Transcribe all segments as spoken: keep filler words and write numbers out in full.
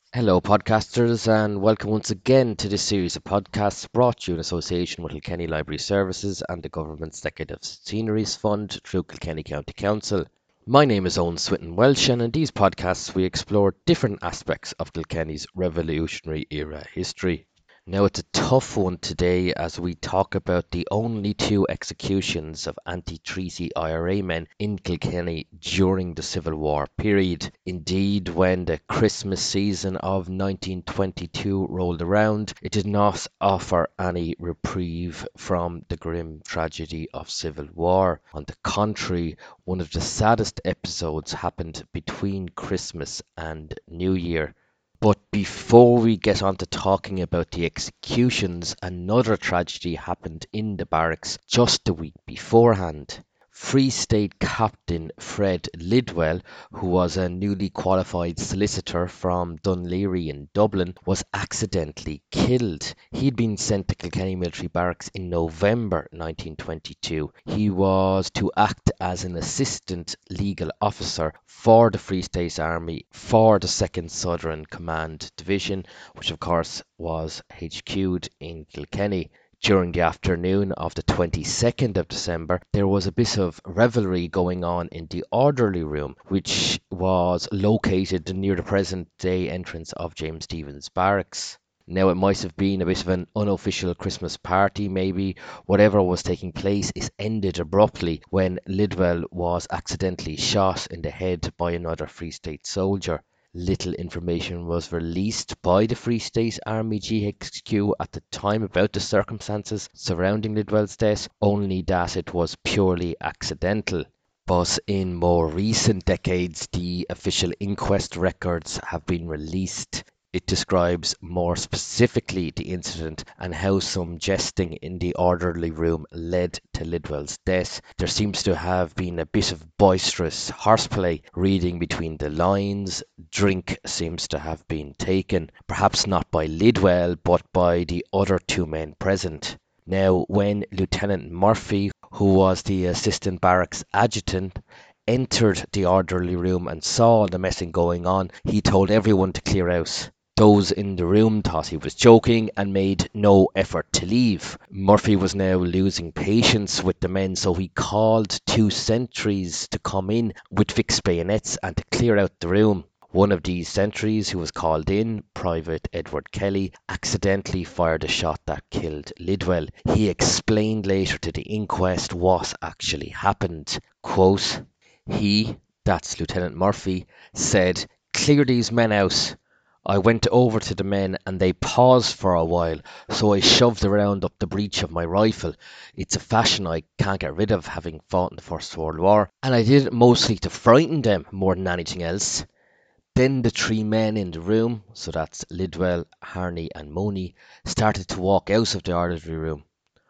Hello, podcasters, and welcome once again to this series of podcasts brought to you in association with Kilkenny Library Services and the Government's Decade of Sceneries Fund through Kilkenny County Council. My name is Owen Swinton Welsh, and in these podcasts, we explore different aspects of Kilkenny's Revolutionary era history. Now, it's a tough one today as we talk about the only two executions of anti-Treaty I R A men in Kilkenny during the Civil War period. Indeed, when the Christmas season of nineteen twenty-two rolled around, it did not offer any reprieve from the grim tragedy of civil war. On the contrary, one of the saddest episodes happened between Christmas and New Year. But before we get on to talking about the executions, another tragedy happened in the barracks just a week beforehand. Free State Captain Fred Lidwell, who was a newly qualified solicitor from Dunleary in Dublin, was accidentally killed. He'd been sent to Kilkenny Military Barracks in November nineteen twenty-two. He was to act as an assistant legal officer for the Free State Army for the second Southern Command Division, which of course was H Q'd in Kilkenny. During the afternoon of the twenty-second of December, there was a bit of revelry going on in the orderly room, which was located near the present day entrance of James Stephens Barracks. Now, it might have been a bit of an unofficial Christmas party, maybe. Whatever was taking place is ended abruptly when Lidwell was accidentally shot in the head by another Free State soldier. Little information was released by the Free State Army G H Q at the time about the circumstances surrounding Lidwell's death, only that it was purely accidental. But in more recent decades, the official inquest records have been released. It describes more specifically the incident and how some jesting in the orderly room led to Lidwell's death. There seems to have been a bit of boisterous horseplay, reading between the lines. Drink seems to have been taken, perhaps not by Lidwell, but by the other two men present. Now, when Lieutenant Murphy, who was the assistant barracks adjutant, entered the orderly room and saw the messing going on, he told everyone to clear out. Those in the room thought he was joking and made no effort to leave. Murphy was now losing patience with the men, so he called two sentries to come in with fixed bayonets and to clear out the room. One of these sentries, who was called in, Private Edward Kelly, accidentally fired a shot that killed Lidwell. He explained later to the inquest what actually happened. Quote, he, that's Lieutenant Murphy, said, "Clear these men out." I went over to the men and they paused for a while, so I shoved around up the breech of my rifle. It's a fashion I can't get rid of, having fought in the First World War, and I did it mostly to frighten them more than anything else. Then the three men in the room, so that's Lidwell, Harney and Mooney, started to walk out of the orderly room.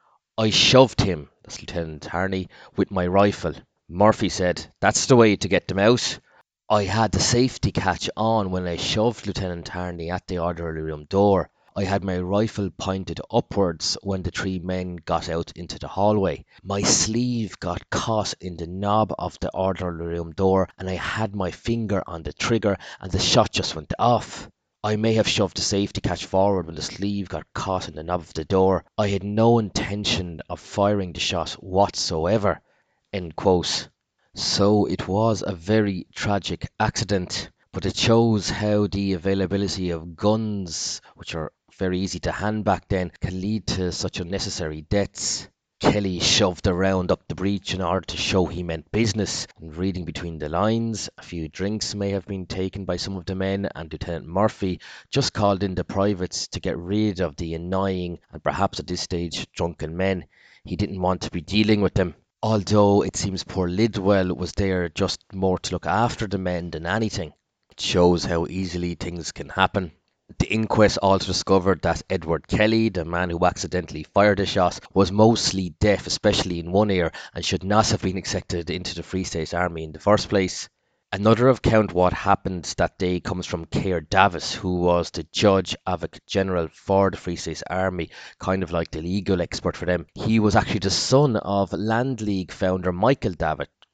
I shoved him, that's Lieutenant Harney, with my rifle. Murphy said, "That's the way to get them out." I had the safety catch on when I shoved Lieutenant Harney at the orderly room door. I had my rifle pointed upwards when the three men got out into the hallway. My sleeve got caught in the knob of the orderly room door and I had my finger on the trigger and the shot just went off. I may have shoved the safety catch forward when the sleeve got caught in the knob of the door. I had no intention of firing the shot whatsoever. End quote. So it was a very tragic accident, but it shows how the availability of guns, which are very easy to hand back then, can lead to such unnecessary deaths. Kelly shoved around up the breach in order to show he meant business, and reading between the lines, a few drinks may have been taken by some of the men, and Lieutenant Murphy just called in the privates to get rid of the annoying and perhaps at this stage drunken men. He didn't want to be dealing with them. Although it seems poor Lidwell was there just more to look after the men than anything. It shows how easily things can happen. The inquest also discovered that Edward Kelly, the man who accidentally fired the shot, was mostly deaf, especially in one ear, and should not have been accepted into the Free State Army in the first place. Another account what happened that day comes from Keir Davis, who was the Judge Advocate General for the Free State Army, kind of like the legal expert for them. He was actually the son of Land League founder Michael Davitt,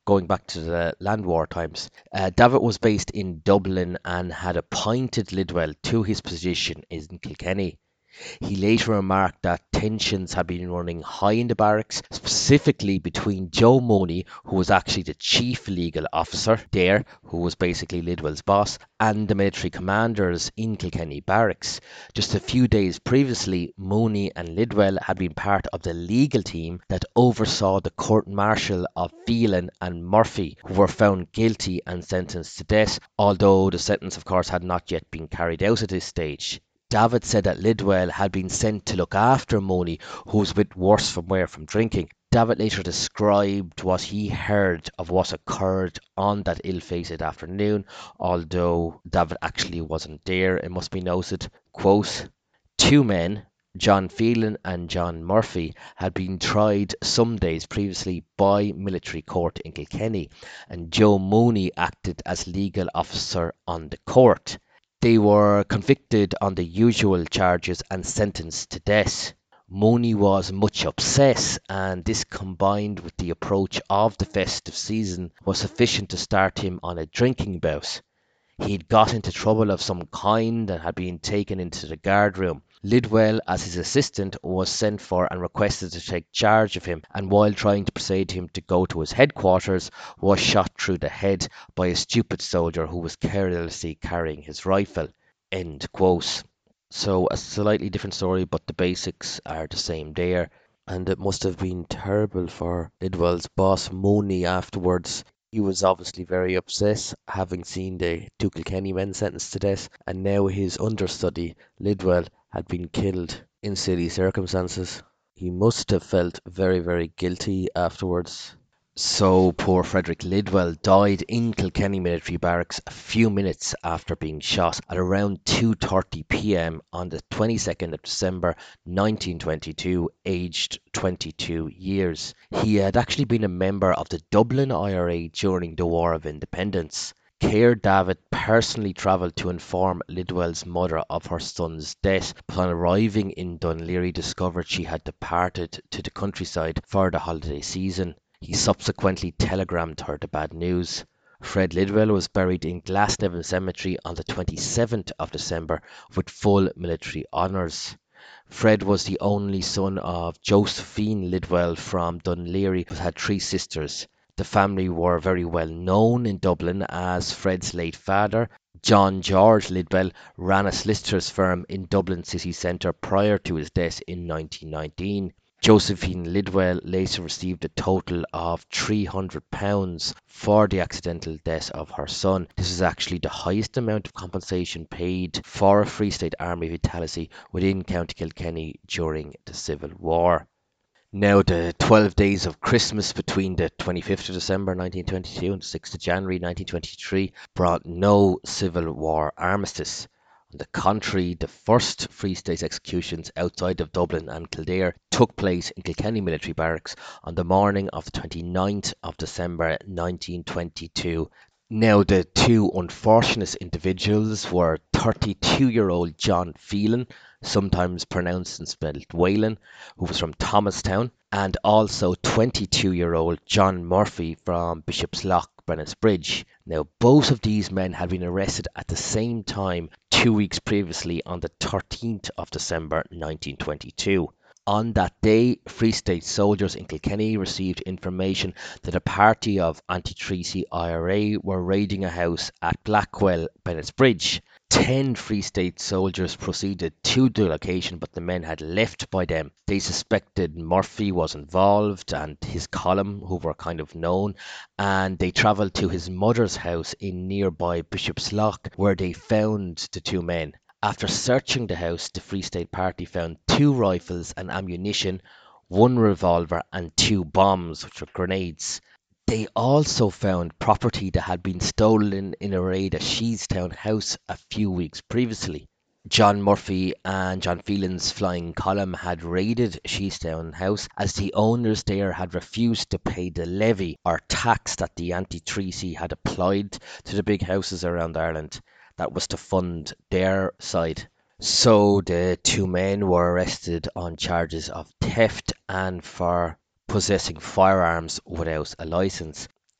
going back to the land war times. Uh, Davitt was based in Dublin and had appointed Lidwell to his position in Kilkenny. He later remarked that tensions had been running high in the barracks, specifically between Joe Mooney, who was actually the chief legal officer there, who was basically Lidwell's boss, and the military commanders in Kilkenny barracks. Just a few days previously, Mooney and Lidwell had been part of the legal team that oversaw the court-martial of Phelan and Murphy, who were found guilty and sentenced to death, although the sentence, of course, had not yet been carried out at this stage. Davitt said that Lidwell had been sent to look after Mooney, who was a bit worse from wear from drinking. Davitt later described what he heard of what occurred on that ill-fated afternoon, although Davitt actually wasn't there, it must be noted. Quote, two men, John Phelan and John Murphy, had been tried some days previously by military court in Kilkenny, and Joe Mooney acted as legal officer on the court. They were convicted on the usual charges and sentenced to death. Mooney was much upset, and this combined with the approach of the festive season was sufficient to start him on a drinking bout. He'd got into trouble of some kind and had been taken into the guard room. Lidwell, as his assistant, was sent for and requested to take charge of him, and while trying to persuade him to go to his headquarters, was shot through the head by a stupid soldier who was carelessly carrying his rifle. End quote. So a slightly different story, but the basics are the same there. And it must have been terrible for Lidwell's boss Mooney afterwards. He was obviously very upset, having seen the two Kilkenny men sentenced to death, and now his understudy, Lidwell, had been killed in silly circumstances. He must have felt very, very guilty afterwards. So poor Frederick Lidwell died in Kilkenny military barracks a few minutes after being shot at around two thirty p m on the twenty-second of December nineteen twenty-two, aged twenty-two years. He had actually been a member of the Dublin I R A during the War of Independence. Keir Davitt personally travelled to inform Lidwell's mother of her son's death, but on arriving in Dún Laoghaire discovered she had departed to the countryside for the holiday season. He subsequently telegrammed her the bad news. Fred Lidwell was buried in Glasnevin Cemetery on the twenty-seventh of December with full military honours. Fred was the only son of Josephine Lidwell from Dún Laoghaire, who had three sisters. The family were very well known in Dublin, as Fred's late father, John George Lidwell, ran a solicitor's firm in Dublin city centre prior to his death in nineteen nineteen. Josephine Lidwell later received a total of three hundred pounds for the accidental death of her son. This is actually the highest amount of compensation paid for a Free State Army fatality within County Kilkenny during the Civil War. Now, the twelve days of Christmas between the twenty-fifth of December nineteen twenty-two and the sixth of January nineteen twenty-three brought no Civil War armistice. On the contrary, the first Free State executions outside of Dublin and Kildare took place in Kilkenny military barracks on the morning of the twenty-ninth of December nineteen twenty-two. Now, the two unfortunate individuals were thirty-two-year-old John Phelan, sometimes pronounced and spelled Whelan, who was from Thomastown, and also twenty-two-year-old John Murphy from Bishop's Lock, Bridge. Now, both of these men had been arrested at the same time two weeks previously on the thirteenth of December nineteen twenty-two. On that day, Free State soldiers in Kilkenny received information that a party of anti-Treaty I R A were raiding a house at Blackwell, Bridge. Ten Free State soldiers proceeded to the location, but the men had left by then. They suspected Murphy was involved and his column, who were kind of known, and they travelled to his mother's house in nearby Bishop's Lock, where they found the two men. After searching the house, the Free State Party found two rifles and ammunition, one revolver and two bombs, which were grenades. They also found property that had been stolen in a raid at Sheestown House a few weeks previously. John Murphy and John Phelan's flying column had raided Sheestown House as the owners there had refused to pay the levy or tax that the anti-treaty had applied to the big houses around Ireland. That was to fund their side. So the two men were arrested on charges of theft and for possessing firearms without a license.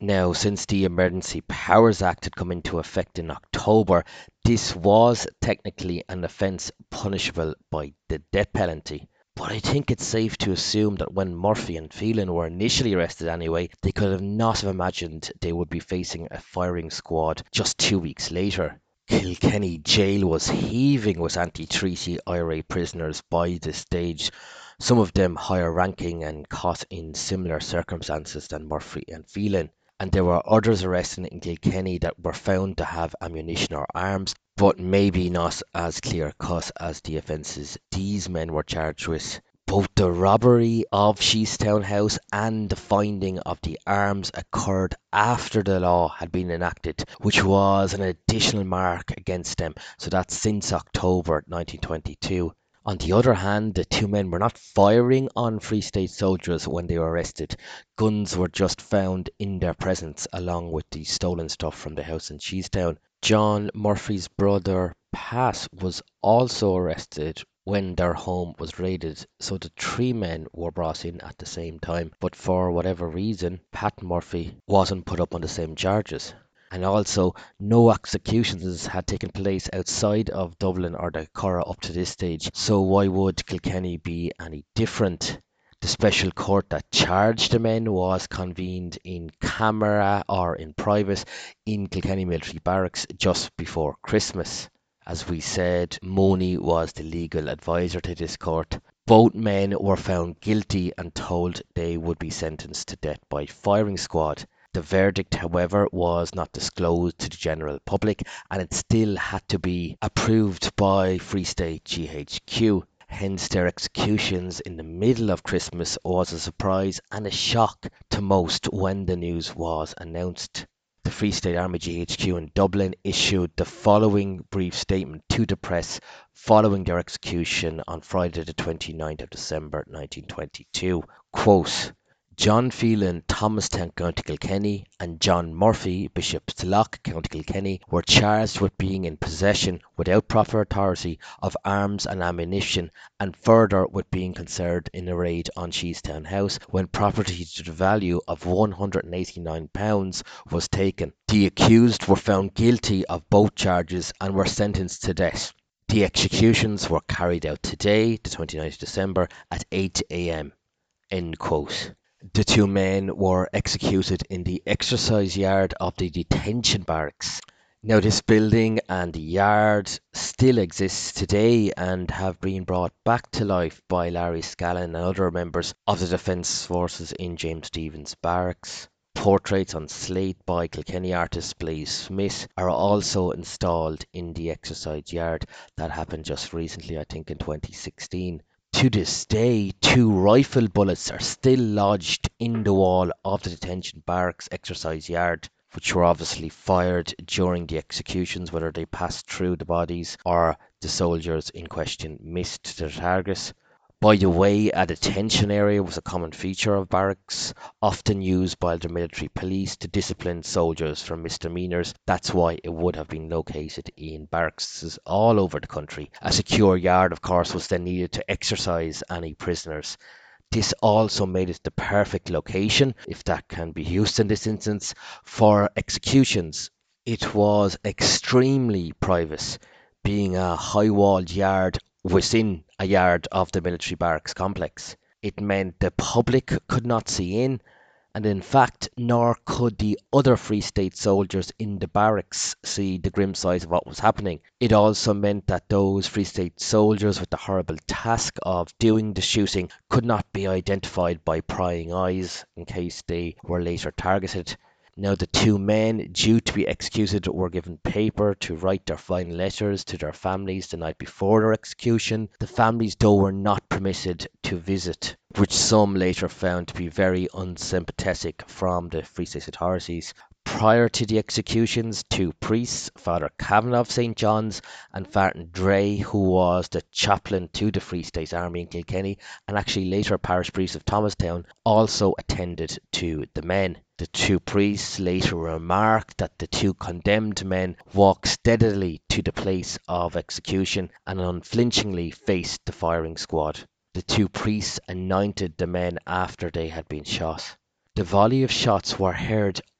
Now, since the Emergency Powers Act had come into effect in October, this was technically an offence punishable by the death penalty. But I think it's safe to assume that when Murphy and Phelan were initially arrested anyway, they could have not have imagined they would be facing a firing squad just two weeks later. Kilkenny jail was heaving with anti-treaty I R A prisoners by this stage, some of them higher ranking and caught in similar circumstances than Murphy and Phelan. And there were others arrested in Kilkenny that were found to have ammunition or arms, but maybe not as clear cut as the offences these men were charged with. Both the robbery of Sheestown House and the finding of the arms occurred after the law had been enacted, which was an additional mark against them, so that's since October nineteen twenty-two. On the other hand, the two men were not firing on Free State soldiers when they were arrested. Guns were just found in their presence, along with the stolen stuff from the house in Sheestown. John Murphy's brother, Pat, was also arrested when their home was raided, so the three men were brought in at the same time. But for whatever reason, Pat Murphy wasn't put up on the same charges. And also, no executions had taken place outside of Dublin or the Curragh up to this stage, so why would Kilkenny be any different? The special court that charged the men was convened in camera or in private in Kilkenny Military Barracks just before Christmas. As we said, Mooney was the legal advisor to this court. Both men were found guilty and told they would be sentenced to death by firing squad. The verdict, however, was not disclosed to the general public, and it still had to be approved by Free State G H Q. Hence, their executions in the middle of Christmas was a surprise and a shock to most when the news was announced. The Free State Army G H Q in Dublin issued the following brief statement to the press following their execution on Friday the twenty-ninth of December nineteen twenty-two. Quote, John Phelan, Thomastown, County Kilkenny, and John Murphy, Bishop's Lock, County Kilkenny, were charged with being in possession, without proper authority, of arms and ammunition, and further with being concerned in a raid on Sheestown House when property to the value of one hundred eighty-nine pounds was taken. The accused were found guilty of both charges and were sentenced to death. The executions were carried out today, the twenty-ninth of December, at eight a m. End quote. The two men were executed in the exercise yard of the detention barracks. Now, this building and the yard still exists today and have been brought back to life by Larry Scallon and other members of the Defence Forces in James Stephens Barracks. Portraits on slate by Kilkenny artist Blaise Smith are also installed in the exercise yard. That happened just recently, I think in twenty sixteen. To this day, two rifle bullets are still lodged in the wall of the detention barracks exercise yard, which were obviously fired during the executions, whether they passed through the bodies or the soldiers in question missed their target. By the way, a detention area was a common feature of barracks, often used by the military police to discipline soldiers for misdemeanours. That's why it would have been located in barracks all over the country. A secure yard, of course, was then needed to exercise any prisoners. This also made it the perfect location, if that can be used in this instance, for executions. It was extremely private, being a high-walled yard within a yard of the military barracks complex. It meant the public could not see in, and in fact, nor could the other Free State soldiers in the barracks see the grim sight of what was happening. It also meant that those Free State soldiers with the horrible task of doing the shooting could not be identified by prying eyes in case they were later targeted. Now, the two men due to be executed were given paper to write their final letters to their families the night before their execution. The families, though, were not permitted to visit, which some later found to be very unsympathetic from the Free State authorities. Prior to the executions, two priests, Father Kavanagh of Saint John's and Father Dre, who was the chaplain to the Free State Army in Kilkenny and actually later parish priest of Thomastown, also attended to the men. The two priests later remarked that the two condemned men walked steadily to the place of execution and unflinchingly faced the firing squad. The two priests anointed the men after they had been shot. The volley of shots were heard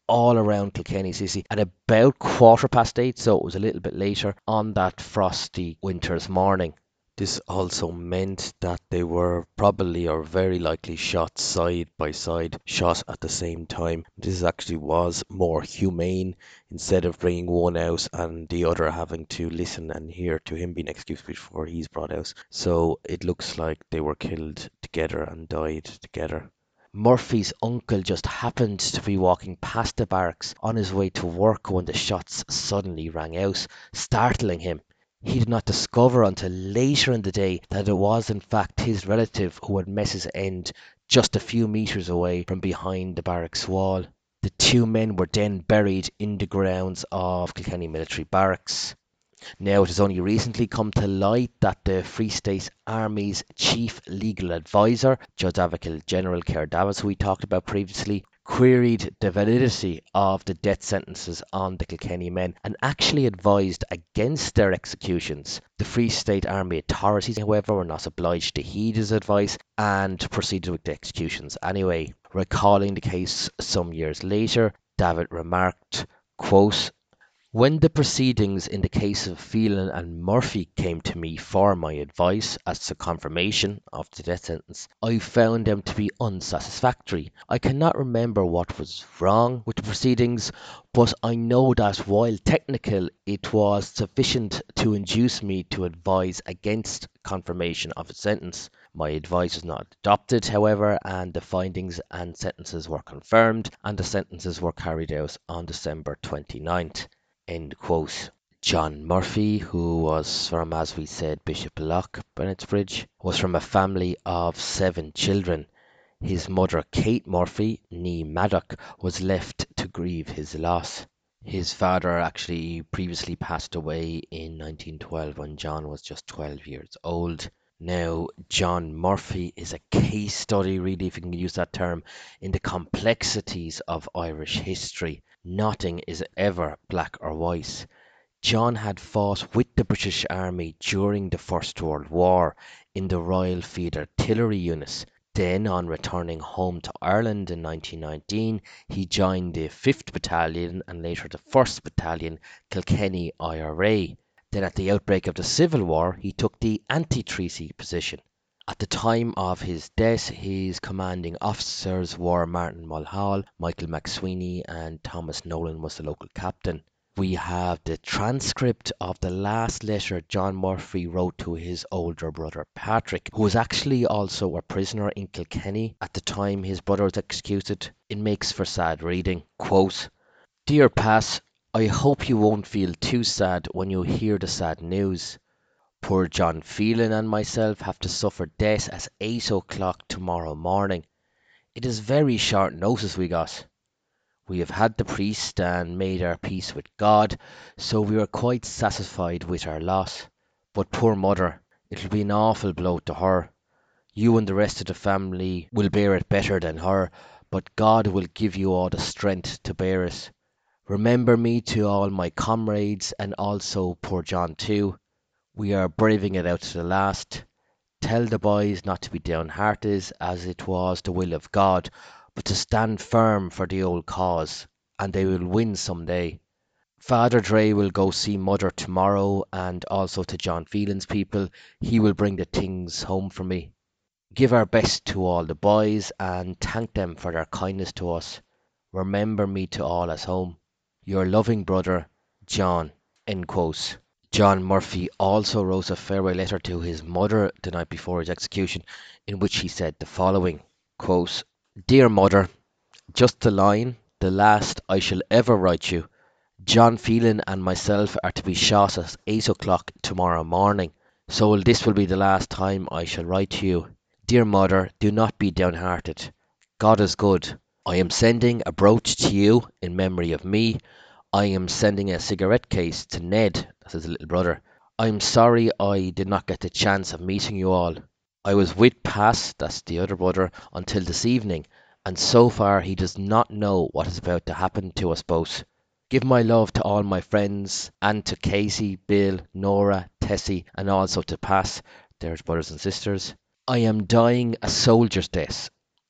all around Kilkenny City at about quarter past eight, so it was a little bit later on that frosty winter's morning. This also meant that they were probably or very likely shot side by side, shot at the same time. This actually was more humane instead of bringing one out and the other having to listen and hear to him being excused before he's brought out. So it looks like they were killed together and died together. Murphy's uncle just happened to be walking past the barracks on his way to work when the shots suddenly rang out, startling him. He did not discover until later in the day that it was in fact his relative who had met his end just a few metres away from behind the barracks wall. The two men were then buried in the grounds of Kilkenny Military Barracks. Now, it has only recently come to light that the Free State Army's chief legal advisor, Judge Advocate General Kerr Davis, who we talked about previously, queried the validity of the death sentences on the Kilkenny men and actually advised against their executions. The Free State Army authorities, however, were not obliged to heed his advice and proceeded with the executions anyway. Recalling the case some years later, David remarked, quote, when the proceedings in the case of Phelan and Murphy came to me for my advice as to confirmation of the death sentence, I found them to be unsatisfactory. I cannot remember what was wrong with the proceedings, but I know that while technical, it was sufficient to induce me to advise against confirmation of a sentence. My advice was not adopted, however, and the findings and sentences were confirmed, and the sentences were carried out on December twenty-ninth. End quote. John Murphy, who was from, as we said, Bishop Loch, Bennettsbridge, was from a family of seven children. His mother, Kate Murphy, née Maddock, was left to grieve his loss. His father actually previously passed away in nineteen twelve when John was just twelve years old. Now, John Murphy is a case study, really, if you can use that term, in the complexities of Irish history. Nothing is ever black or white. John had fought with the British Army during the First World War in the Royal Field Artillery units. Then, on returning home to Ireland in nineteen nineteen, he joined the fifth Battalion and later the first Battalion, Kilkenny I R A. Then, at the outbreak of the Civil War, he took the anti-treaty position. At the time of his death, his commanding officers were Martin Mulhall, Michael McSweeney and Thomas Nolan was the local captain. We have the transcript of the last letter John Murphy wrote to his older brother Patrick, who was actually also a prisoner in Kilkenny at the time his brother was executed. It makes for sad reading. Quote, Dear Pat, I hope you won't feel too sad when you hear the sad news. Poor John Phelan and myself have to suffer death at eight o'clock tomorrow morning. It is very short notice we got. We have had the priest and made our peace with God, so we are quite satisfied with our loss. But poor mother, it'll be an awful blow to her. You and the rest of the family will bear it better than her, but God will give you all the strength to bear it. Remember me to all my comrades and also poor John too. We are braving it out to the last. Tell the boys not to be downhearted, as it was the will of God, but to stand firm for the old cause, and they will win some day. Father Dre will go see Mother tomorrow, and also to John Phelan's people. He will bring the things home for me. Give our best to all the boys, and thank them for their kindness to us. Remember me to all at home. Your loving brother, John. End quote. John Murphy also wrote a farewell letter to his mother the night before his execution, in which he said the following, quote, Dear Mother, just a line, the last I shall ever write you. John Phelan and myself are to be shot at eight o'clock tomorrow morning, so this will be the last time I shall write to you. Dear Mother, do not be downhearted. God is good. I am sending a brooch to you in memory of me. I am sending a cigarette case to Ned, that's his little brother. I'm sorry I did not get the chance of meeting you all. I was with Pat, that's the other brother, until this evening, and so far he does not know what is about to happen to us both. Give my love to all my friends, and to Casey, Bill, Nora, Tessie, and also to Pat, their brothers and sisters. I am dying a soldier's death.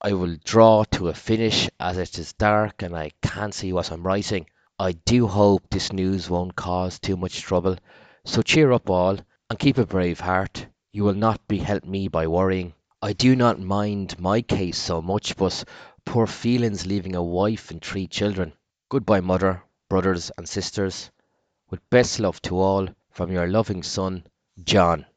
I will draw to a finish as it is dark and I can't see what I'm writing. I do hope this news won't cause too much trouble. So cheer up all and keep a brave heart. You will not be helped me by worrying. I do not mind my case so much, but poor feelings leaving a wife and three children. Goodbye, mother, brothers, and sisters. With best love to all, from your loving son, John.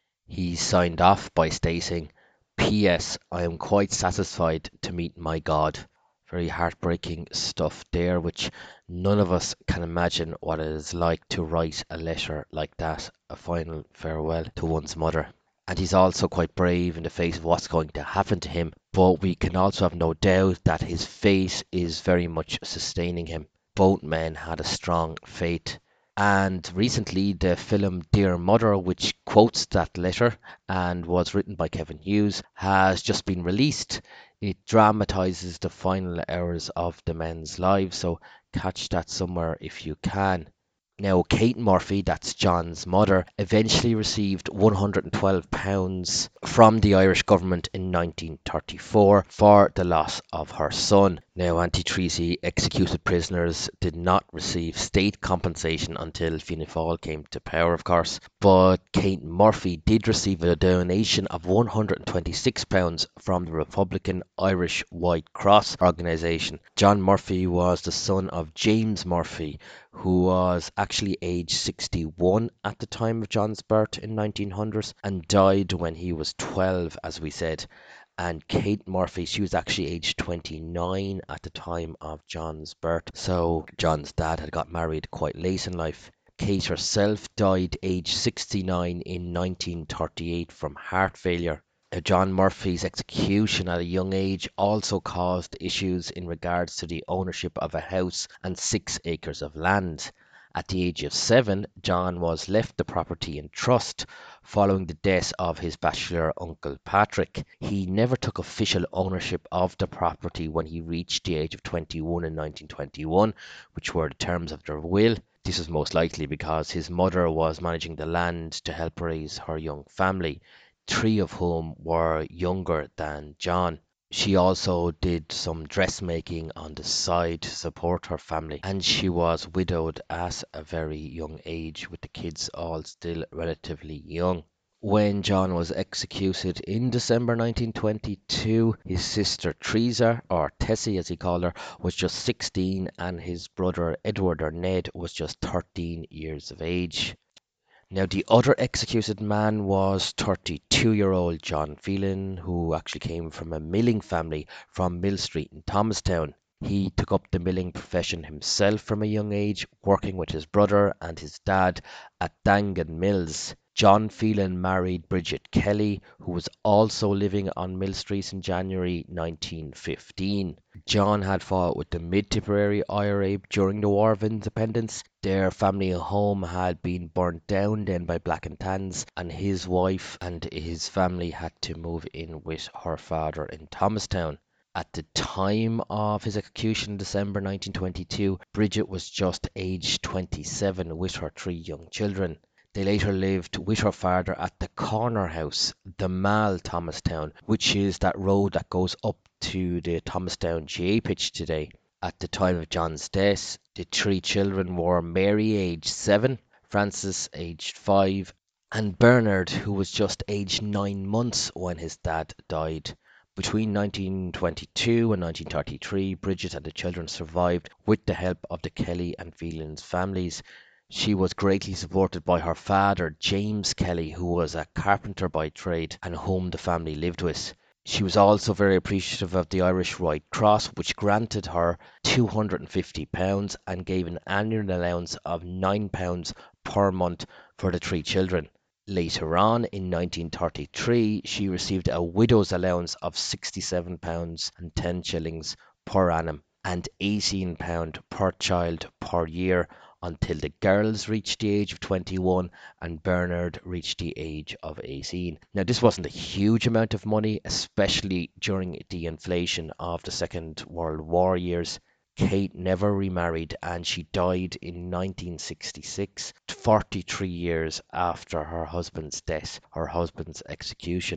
He signed off by stating, P S. I am quite satisfied to meet my God. Very heartbreaking stuff there, which none of us can imagine what it is like to write a letter like that, a final farewell to one's mother. And he's also quite brave in the face of what's going to happen to him, but we can also have no doubt that his faith is very much sustaining him. Both men had a strong faith. And recently, the film Dear Mother, which quotes that letter and was written by Kevin Hughes, has just been released. It dramatizes the final hours of the men's lives, so catch that somewhere if you can. Now, Kate Murphy, that's John's mother, eventually received one hundred twelve pounds from the Irish government in nineteen thirty-four for the loss of her son. Now, anti-Treaty executed prisoners did not receive state compensation until Fianna Fáil came to power, of course, but Kate Murphy did receive a donation of one hundred twenty-six pounds from the Republican Irish White Cross organisation. John Murphy was the son of James Murphy, who was actually age sixty-one at the time of John's birth in nineteen hundred and died when he was twelve, as we said. And Kate Murphy, she was actually age twenty-nine at the time of John's birth. So John's dad had got married quite late in life. Kate herself died age sixty-nine in nineteen thirty-eight from heart failure. Uh, John Murphy's execution at a young age also caused issues in regards to the ownership of a house and six acres of land. At the age of seven, John was left the property in trust following the death of his bachelor uncle Patrick. He never took official ownership of the property when he reached the age of twenty-one in nineteen twenty-one, which were the terms of their will. This was most likely because his mother was managing the land to help raise her young family, three of whom were younger than John. She also did some dressmaking on the side to support her family, and she was widowed at a very young age, with the kids all still relatively young. When John was executed in December nineteen twenty-two, his sister Teresa, or Tessie as he called her, was just sixteen, and his brother Edward, or Ned, was just thirteen years of age. Now, the other executed man was thirty-two-year-old John Phelan, who actually came from a milling family from Mill Street in Thomastown. He took up the milling profession himself from a young age, working with his brother and his dad at Dangan Mills. John Phelan married Bridget Kelly, who was also living on Mill Street in January nineteen fifteen. John had fought with the Mid-Tipperary I R A during the War of Independence. Their family home had been burnt down then by Black and Tans, and his wife and his family had to move in with her father in Thomastown. At the time of his execution in December nineteen twenty-two, Bridget was just aged twenty-seven with her three young children. They later lived with her father at the corner house, the Mall, Thomastown, which is that road that goes up to the Thomastown G A A pitch today. At the time of John's death, the three children were Mary, aged seven, Francis, aged five, and Bernard, who was just aged nine months when his dad died. Between nineteen twenty-two and nineteen thirty-three, Bridget and the children survived with the help of the Kelly and Phelan's families. She was greatly supported by her father, James Kelly, who was a carpenter by trade and whom the family lived with. She was also very appreciative of the Irish White Cross, which granted her two hundred fifty pounds and gave an annual allowance of nine pounds per month for the three children. Later on, in nineteen thirty-three, she received a widow's allowance of sixty-seven pounds and ten shillings per annum and eighteen pounds per child per year until the girls reached the age of twenty-one and Bernard reached the age of eighteen. Now, this wasn't a huge amount of money, especially during the inflation of the Second World War years. Kate never remarried and she died in nineteen sixty-six, forty-three years after her husband's death, her husband's execution.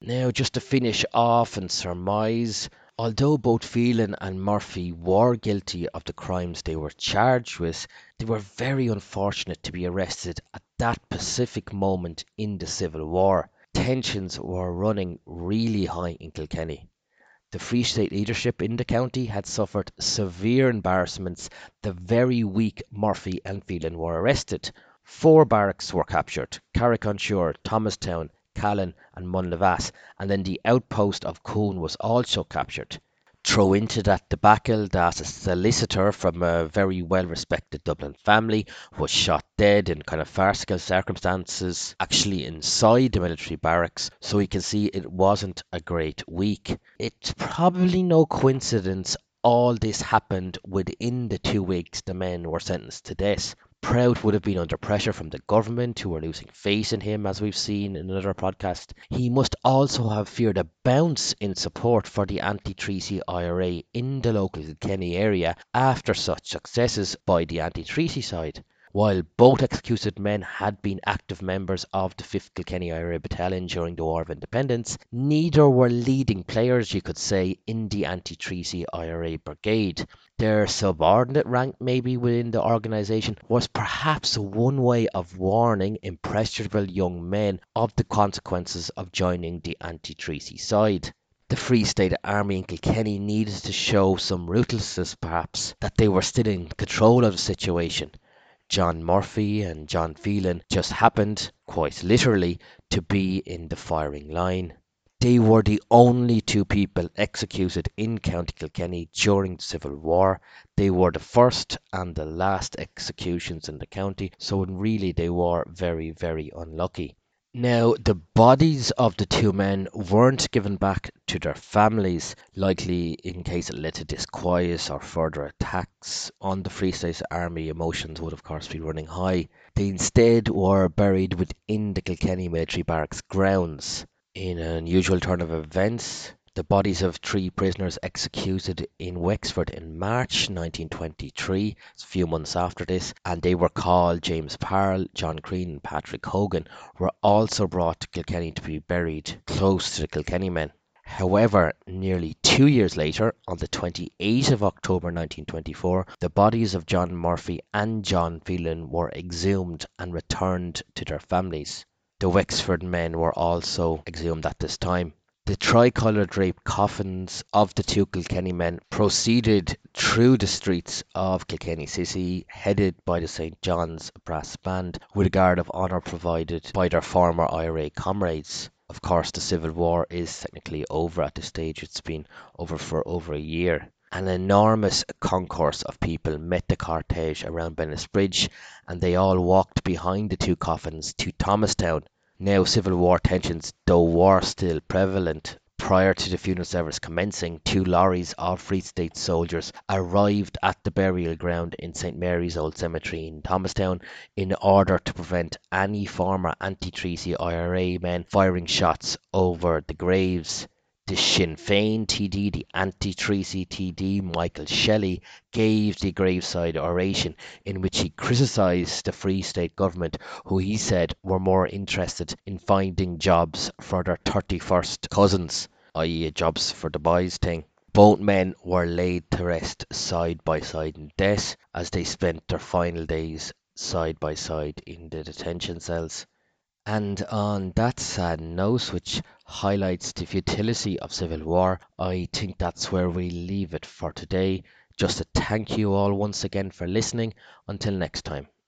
Now, just to finish off and surmise, although both Phelan and Murphy were guilty of the crimes they were charged with, they were very unfortunate to be arrested at that specific moment in the Civil War. Tensions were running really high in Kilkenny. The Free State leadership in the county had suffered severe embarrassments the very week Murphy and Phelan were arrested. Four barracks were captured: Carrick-on-Suir, Thomastown, Callan and Munlevass, and then the outpost of Coon was also captured. Throw into that debacle that a solicitor from a very well respected Dublin family was shot dead in kind of farcical circumstances, actually inside the military barracks, so you can see it wasn't a great week. It's probably no coincidence all this happened within the two weeks the men were sentenced to death. Prout would have been under pressure from the government, who were losing faith in him, as we've seen in another podcast. He must also have feared a bounce in support for the anti-treaty I R A in the local Kilkenny area after such successes by the anti-treaty side. While both executed men had been active members of the fifth Kilkenny I R A Battalion during the War of Independence, neither were leading players, you could say, in the anti-treaty I R A brigade. Their subordinate rank maybe within the organisation was perhaps one way of warning impressionable young men of the consequences of joining the anti-treaty side. The Free State Army in Kilkenny needed to show some ruthlessness perhaps, that they were still in control of the situation. John Murphy and John Phelan just happened, quite literally, to be in the firing line. They were the only two people executed in County Kilkenny during the Civil War. They were the first and the last executions in the county, so really they were very, very unlucky. Now, the bodies of the two men weren't given back to their families, likely in case it led to disquiet or further attacks on the Free State Army. Emotions would of course be running high. They instead were buried within the Kilkenny Military Barracks grounds. In an unusual turn of events, the bodies of three prisoners executed in Wexford in March nineteen twenty-three, a few months after this, and they were called James Parle, John Crean and Patrick Hogan, were also brought to Kilkenny to be buried close to the Kilkenny men. However, nearly two years later, on the twenty-eighth of October nineteen twenty-four, the bodies of John Murphy and John Phelan were exhumed and returned to their families. The Wexford men were also exhumed at this time. The tricolour draped coffins of the two Kilkenny men proceeded through the streets of Kilkenny City, headed by the Saint John's Brass Band, with a guard of honour provided by their former I R A comrades. Of course, the Civil War is technically over at this stage. It's been over for over a year. An enormous concourse of people met the cortege around Bennettsbridge, and they all walked behind the two coffins to Thomastown. Now, Civil War tensions, though, were still prevalent. Prior to the funeral service commencing, two lorries of Free State soldiers arrived at the burial ground in Saint Mary's Old Cemetery in Thomastown in order to prevent any former anti-treaty I R A men firing shots over the graves. The Sinn Féin T D, the anti-treaty T D, Michael Shelley, gave the graveside oration in which he criticised the Free State government, who he said were more interested in finding jobs for their thirty-first cousins, that is jobs for the boys thing. Both men were laid to rest side by side in death as they spent their final days side by side in the detention cells. And on that sad note, which highlights the futility of civil war, I think that's where we leave it for today. Just to thank you all once again for listening. Until next time.